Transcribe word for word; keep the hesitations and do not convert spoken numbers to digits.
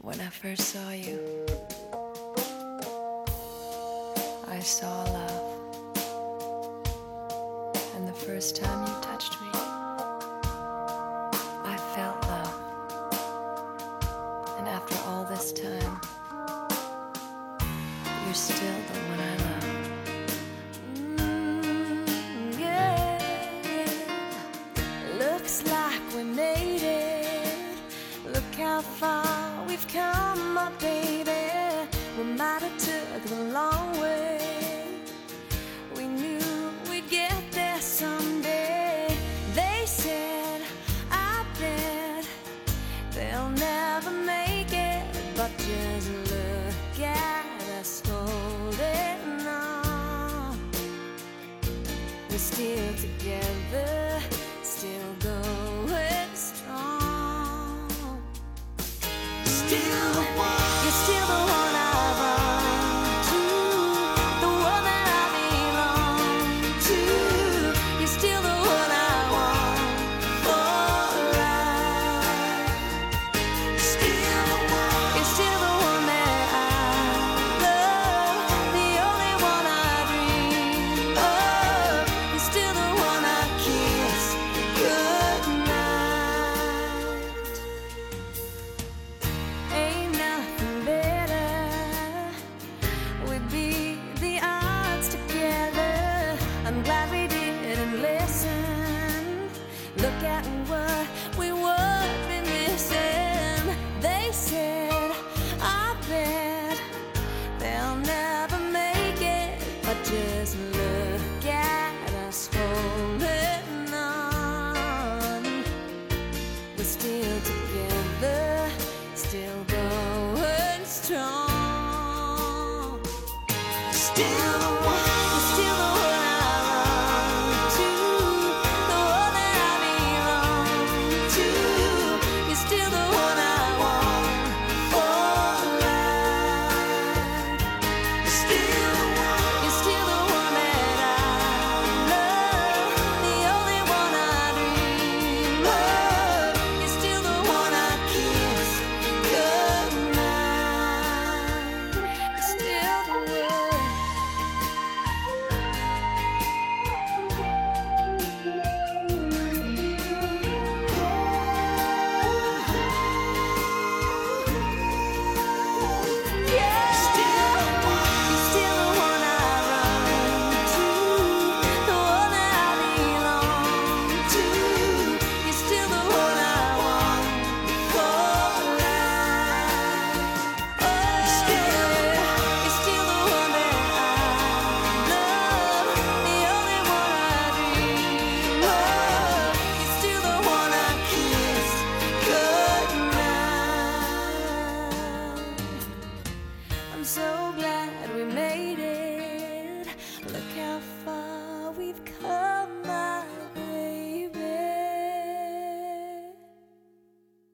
When I first saw you, I saw love. And the first time you touched me, I felt love. And after all this time, you're still the one I love. Mm, yeah. Looks like we made it. Look how far we've come, my baby. We might have took the long way. We knew we'd get there someday. They said, I bet they'll never make it. But just look at us holding on. We're still together, still going strong. Still the one. You're still the one I run to, the one that I belong to. You're still the one I want for life. Still the one. You're still the one that I love, the only one I dream of. You're still the one I kiss goodnight. Ain't nothing better. We beat the odds together. I'm glad we didn't listen. Look at what we would be missing. They said, I bet they'll never make it. But just look at us holding on. We're still together, still going strong. Still